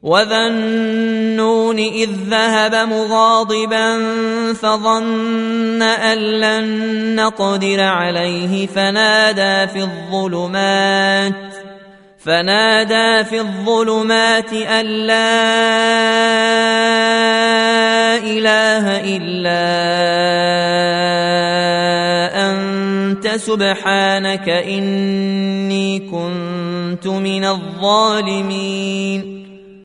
وذا النون إذ ذهب مغاضبا فظن أن لن نقدر عليه فنادى في الظلمات أن لا إله إلا أنت سبحانك إني كنت من الظالمين.